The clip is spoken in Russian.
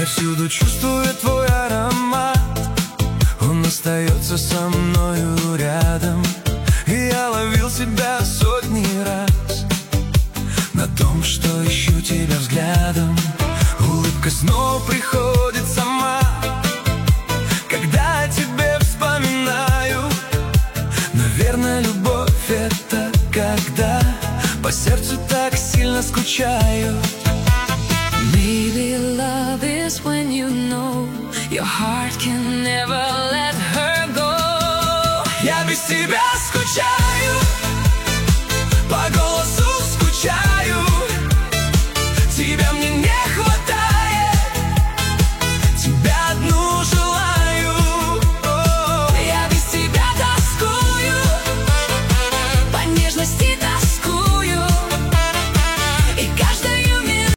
Я всюду чувствую твой аромат, он остается со мною рядом. И я ловил себя сотни раз на том, что ищу тебя взглядом. Улыбка снова приходит сама, когда о тебе вспоминаю. Наверное, любовь — это когда по сердцу так сильно скучаю. Maybe love is when you know your heart